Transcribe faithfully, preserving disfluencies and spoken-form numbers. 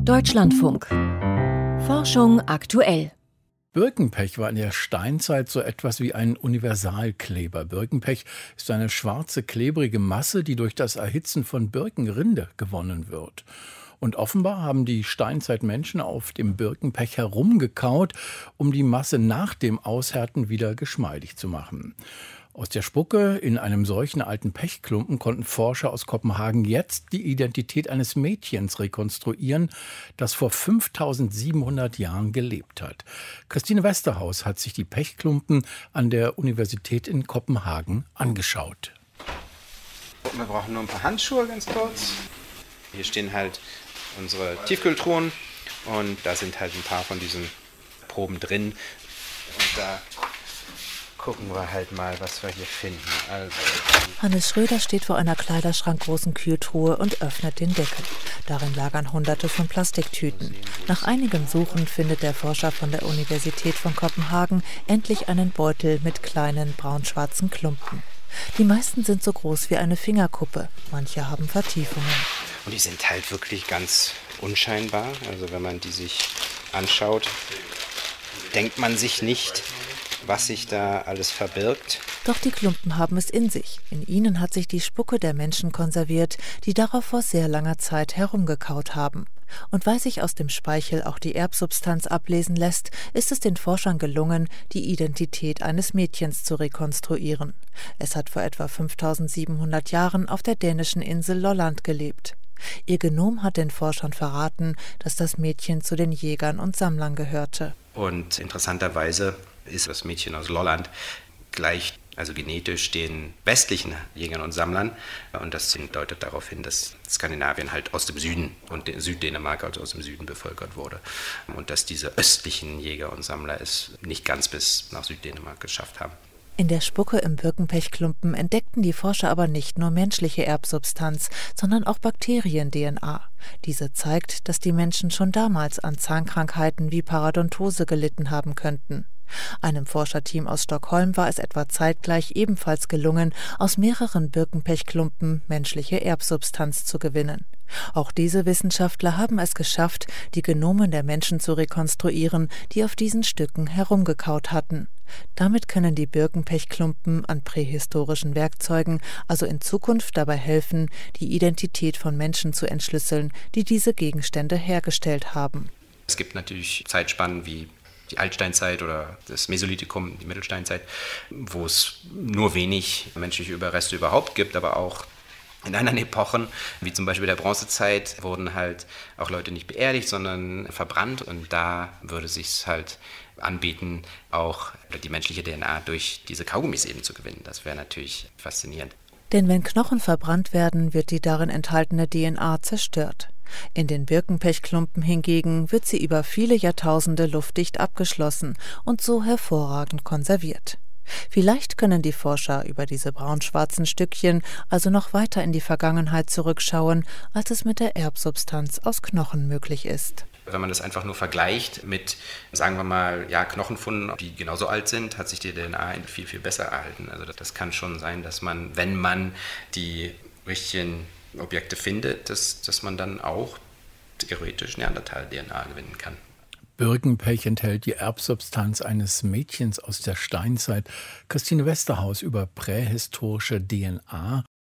Deutschlandfunk. Forschung aktuell. Birkenpech war in der Steinzeit so etwas wie ein Universalkleber. Birkenpech ist eine schwarze, klebrige Masse, die durch das Erhitzen von Birkenrinde gewonnen wird. Und offenbar haben die Steinzeitmenschen auf dem Birkenpech herumgekaut, um die Masse nach dem Aushärten wieder geschmeidig zu machen. Aus der Spucke in einem solchen alten Pechklumpen konnten Forscher aus Kopenhagen jetzt die Identität eines Mädchens rekonstruieren, das vor fünftausendsiebenhundert Jahren gelebt hat. Christine Westerhaus hat sich die Pechklumpen an der Universität in Kopenhagen angeschaut. Wir brauchen nur ein paar Handschuhe, ganz kurz. Hier stehen halt unsere Tiefkühltruhen und da sind halt ein paar von diesen Proben drin. Und da gucken wir halt mal, was wir hier finden. Also. Hannes Schröder steht vor einer kleiderschrankgroßen Kühltruhe und öffnet den Deckel. Darin lagern hunderte von Plastiktüten. Nach einigem Suchen findet der Forscher von der Universität von Kopenhagen endlich einen Beutel mit kleinen braun-schwarzen Klumpen. Die meisten sind so groß wie eine Fingerkuppe, manche haben Vertiefungen. Und die sind halt wirklich ganz unscheinbar. Also wenn man die sich anschaut, denkt man sich nicht, was sich da alles verbirgt. Doch die Klumpen haben es in sich. In ihnen hat sich die Spucke der Menschen konserviert, die darauf vor sehr langer Zeit herumgekaut haben. Und weil sich aus dem Speichel auch die Erbsubstanz ablesen lässt, ist es den Forschern gelungen, die Identität eines Mädchens zu rekonstruieren. Es hat vor etwa fünftausendsiebenhundert Jahren auf der dänischen Insel Lolland gelebt. Ihr Genom hat den Forschern verraten, dass das Mädchen zu den Jägern und Sammlern gehörte. Und interessanterweise ist das Mädchen aus Lolland gleich, also genetisch, den westlichen Jägern und Sammlern. Und das deutet darauf hin, dass Skandinavien halt aus dem Süden und Süddänemark also aus dem Süden bevölkert wurde. Und dass diese östlichen Jäger und Sammler es nicht ganz bis nach Süddänemark geschafft haben. In der Spucke im Birkenpechklumpen entdeckten die Forscher aber nicht nur menschliche Erbsubstanz, sondern auch Bakterien-D N A. Diese zeigt, dass die Menschen schon damals an Zahnkrankheiten wie Parodontose gelitten haben könnten. Einem Forscherteam aus Stockholm war es etwa zeitgleich ebenfalls gelungen, aus mehreren Birkenpechklumpen menschliche Erbsubstanz zu gewinnen. Auch diese Wissenschaftler haben es geschafft, die Genomen der Menschen zu rekonstruieren, die auf diesen Stücken herumgekaut hatten. Damit können die Birkenpechklumpen an prähistorischen Werkzeugen also in Zukunft dabei helfen, die Identität von Menschen zu entschlüsseln, die diese Gegenstände hergestellt haben. Es gibt natürlich Zeitspannen wie die Altsteinzeit oder das Mesolithikum, die Mittelsteinzeit, wo es nur wenig menschliche Überreste überhaupt gibt, aber auch in anderen Epochen, wie zum Beispiel der Bronzezeit, wurden halt auch Leute nicht beerdigt, sondern verbrannt. Und da würde es sich halt anbieten, auch die menschliche D N A durch diese Kaugummis eben zu gewinnen. Das wäre natürlich faszinierend. Denn wenn Knochen verbrannt werden, wird die darin enthaltene D N A zerstört. In den Birkenpechklumpen hingegen wird sie über viele Jahrtausende luftdicht abgeschlossen und so hervorragend konserviert. Vielleicht können die Forscher über diese braun-schwarzen Stückchen also noch weiter in die Vergangenheit zurückschauen, als es mit der Erbsubstanz aus Knochen möglich ist. Wenn man das einfach nur vergleicht mit, sagen wir mal, ja, Knochenfunden, die genauso alt sind, hat sich die D N A viel, viel besser erhalten. Also das kann schon sein, dass man, wenn man die richtigen Objekte findet, dass, dass man dann auch theoretisch Neandertal-D N A gewinnen kann. Birkenpech enthält die Erbsubstanz eines Mädchens aus der Steinzeit. Christine Westerhaus über prähistorische D N A